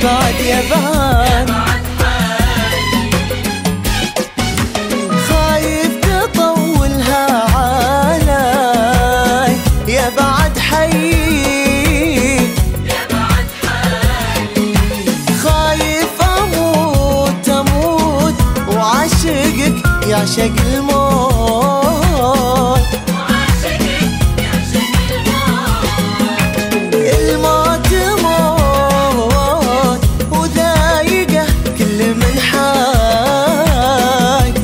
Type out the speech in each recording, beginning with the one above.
بعد يا بعد خايف تطولها علي يا بعد حي خايف أموت وعاشقك يعشق الموت الموت موت وذايقه كل من حاي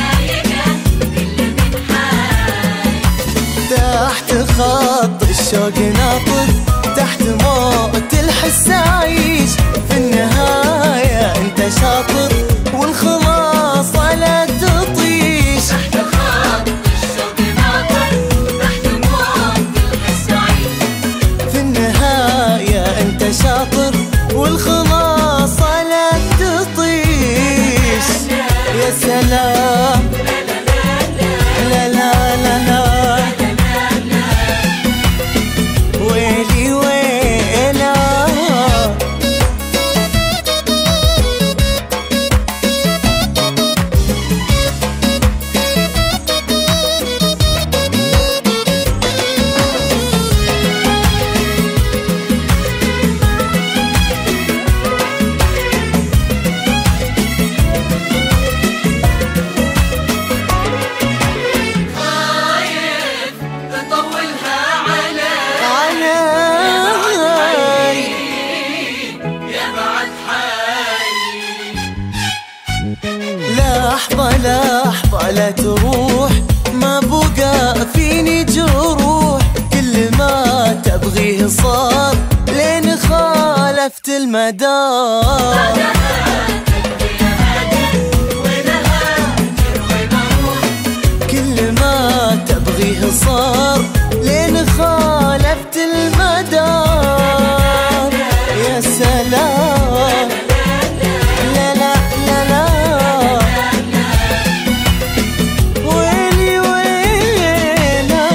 تحت خط الشوق ناطر تحت موت الحس عايش في النهاية انت شاطر والخلاص لا تطيش تحت خط الشوق ناطر تحت موت الحس عايش في النهاية انت شاطر والخلاص لا تطيش يا سلام لا لا لا لا ويلي ويلا لحظة لحظة لا تروح ما بقى فيني جروح كل ما تبغيه صار لين خالفت المدار كل ما تبغيه صار لين خالفت المدار يا سلام لا لا لا لا ويلي ويلا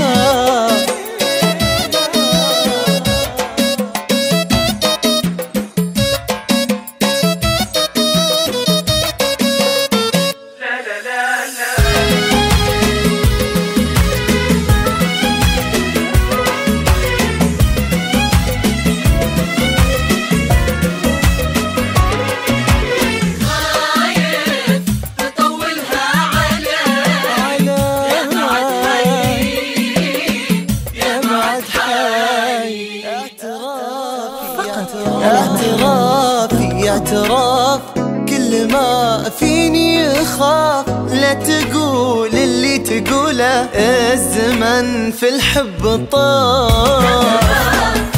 اعتراف كل ما فيني يخاف لا تقول اللي تقوله الزمن في الحب طاف